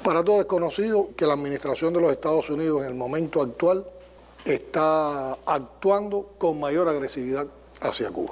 Para todo es conocido que la administración de los Estados Unidos en el momento actual está actuando con mayor agresividad hacia Cuba.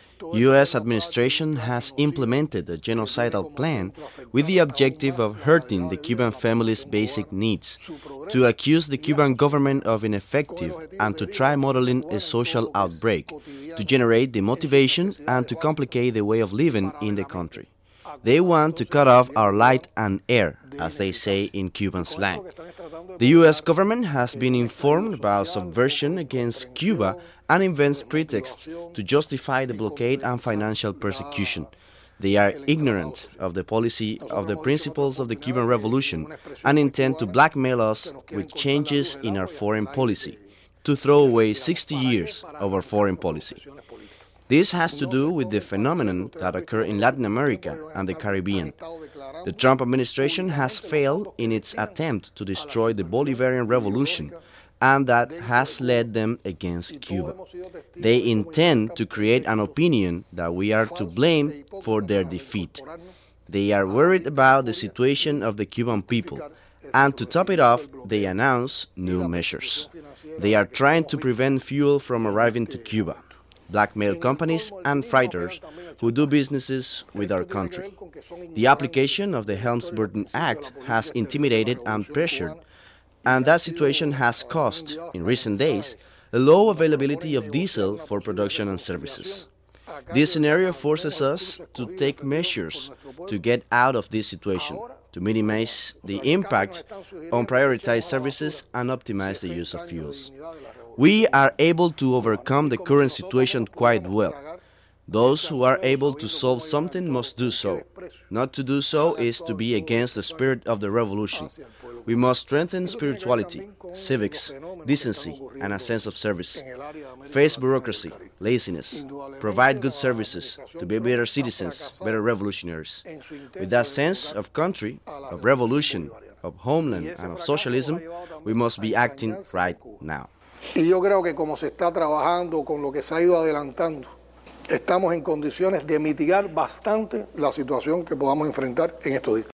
U.S. administration has implemented a genocidal plan with the objective of hurting the Cuban family's basic needs, to accuse the Cuban government of ineffective and to try modeling a social outbreak, to generate the motivation and to complicate the way of living in the country. They want to cut off our light and air, as they say in Cuban slang. The U.S. government has been informed about subversion against Cuba and invents pretexts to justify the blockade and financial persecution. They are ignorant of the policy of the principles of the Cuban Revolution and intend to blackmail us with changes in our foreign policy, to throw away 60 years of our foreign policy. This has to do with the phenomenon that occurred in Latin America and the Caribbean. The Trump administration has failed in its attempt to destroy the Bolivarian Revolution, and that has led them against Cuba. They intend to create an opinion that we are to blame for their defeat. They are worried about the situation of the Cuban people, and to top it off, they announce new measures. They are trying to prevent fuel from arriving to Cuba, blackmail companies and freighters who do businesses with our country. The application of the Helms-Burton Act has intimidated and pressured, and that situation has caused, in recent days, a low availability of diesel for production and services. This scenario forces us to take measures to get out of this situation, to minimize the impact on prioritized services and optimize the use of fuels. We are able to overcome the current situation quite well. Those who are able to solve something must do so. Not to do so is to be against the spirit of the revolution. We must strengthen spirituality, civics, decency, and a sense of service. Face bureaucracy, laziness, provide good services to be better citizens, better revolutionaries. With that sense of country, of revolution, of homeland, and of socialism, we must be acting right now. Y yo creo que como se está trabajando, con lo que se ha ido adelantando, estamos en condiciones de mitigar bastante la situación que podamos enfrentar en estos días.